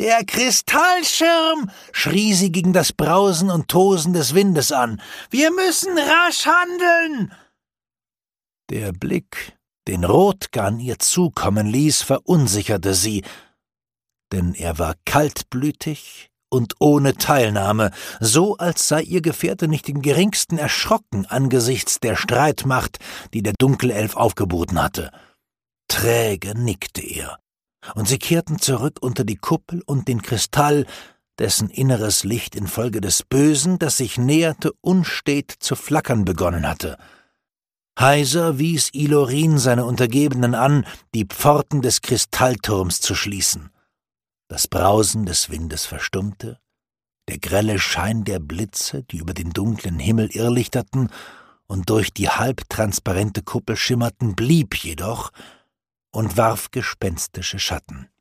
»Der Kristallschirm«, schrie sie gegen das Brausen und Tosen des Windes an. »Wir müssen rasch handeln!« Der Blick, den Rotgarn ihr zukommen ließ, verunsicherte sie, denn er war kaltblütig und ohne Teilnahme, so als sei ihr Gefährte nicht im geringsten erschrocken angesichts der Streitmacht, die der Dunkelelf aufgeboten hatte. Träge nickte er, und sie kehrten zurück unter die Kuppel und den Kristall, dessen inneres Licht infolge des Bösen, das sich näherte, unstet zu flackern begonnen hatte. Heiser wies Ilorin seine Untergebenen an, die Pforten des Kristallturms zu schließen. Das Brausen des Windes verstummte, der grelle Schein der Blitze, die über den dunklen Himmel irrlichterten und durch die halbtransparente Kuppel schimmerten, blieb jedoch und warf gespenstische Schatten.